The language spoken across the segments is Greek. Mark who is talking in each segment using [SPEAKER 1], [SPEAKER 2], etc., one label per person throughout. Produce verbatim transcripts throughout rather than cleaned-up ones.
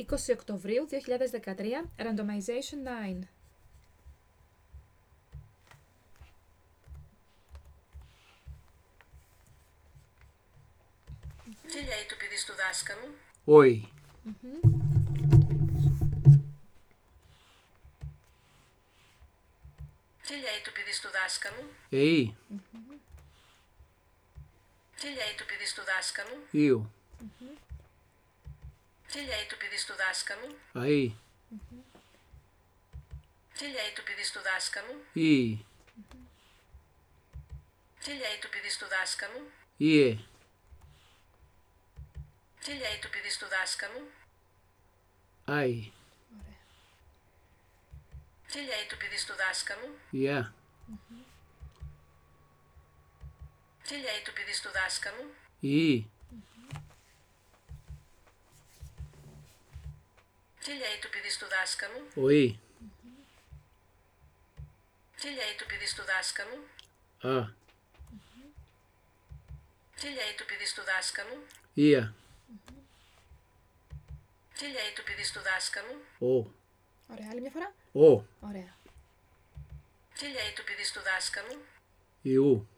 [SPEAKER 1] είκοσι Οκτωβρίου δύο χιλιάδες δεκατρία, Randomization εννιά.
[SPEAKER 2] Τι λέει το παιδί στο δάσκαλο?
[SPEAKER 3] Όχι.
[SPEAKER 2] Τι λέει το παιδί στο δάσκαλο?
[SPEAKER 3] Εή.
[SPEAKER 2] Τι λέει το παιδί στο δάσκαλο?
[SPEAKER 3] Ίου.
[SPEAKER 2] Τι λέει το παιδί στο δάσκαλο?
[SPEAKER 3] Αή.
[SPEAKER 2] Τι λέει το παιδί στο δάσκαλο?
[SPEAKER 3] Ή.
[SPEAKER 2] Τι λέει το παιδί στο δάσκαλο?
[SPEAKER 3] Ιε.
[SPEAKER 2] Τι λέει το παιδί στο δάσκαλο?
[SPEAKER 3] Άι.
[SPEAKER 2] Τι λέει το παιδί στο δάσκαλο?
[SPEAKER 3] Γεια.
[SPEAKER 2] Τι λέει το παιδί στο δάσκαλο?
[SPEAKER 3] Ή.
[SPEAKER 2] Τι λέει το παιδί στο δάσκαλο?
[SPEAKER 3] Όχι.
[SPEAKER 2] Τι λέει το παιδί στο δάσκαλο?
[SPEAKER 3] Α.
[SPEAKER 2] Τι λέει το παιδί στο δάσκαλο?
[SPEAKER 3] Ία.
[SPEAKER 2] Τι λέει το παιδί στο δάσκαλο?
[SPEAKER 3] Ο.
[SPEAKER 1] Ωραία, άλλη μια φορά.
[SPEAKER 3] Ο.
[SPEAKER 1] Ωραία.
[SPEAKER 2] Τι λέει το παιδί στο δάσκαλο?
[SPEAKER 3] Ιού.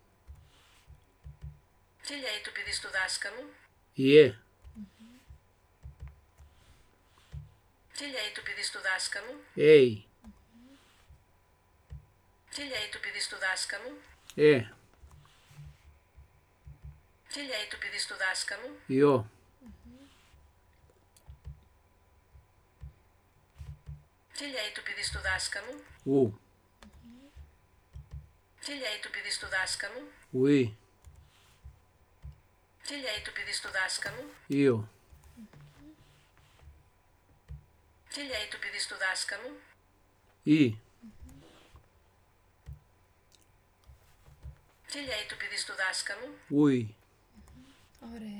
[SPEAKER 2] Τι λέει το παιδί στο δάσκαλο?
[SPEAKER 3] Ιε.
[SPEAKER 2] Τι λέει το παιδί στο δάσκαλο?
[SPEAKER 3] Έι.
[SPEAKER 2] Τι λέει το παιδί στο δάσκαλο?
[SPEAKER 3] Ε.
[SPEAKER 2] Τι λέει το παιδί στο δάσκαλο?
[SPEAKER 3] Ιω.
[SPEAKER 2] Τι λέει το παιδί στο δάσκαλο?
[SPEAKER 3] Ου.
[SPEAKER 2] Τι λέει το παιδί στο δάσκαλο?
[SPEAKER 3] Ουί.
[SPEAKER 2] Τι λέει το παιδί στο δάσκαλο?
[SPEAKER 3] Ιω.
[SPEAKER 2] Τι λέει το παιδί στο δάσκαλο?
[SPEAKER 3] Ή.
[SPEAKER 2] Τι λέει το παιδί στο δάσκαλο?
[SPEAKER 3] Ουί.
[SPEAKER 1] Ωραία.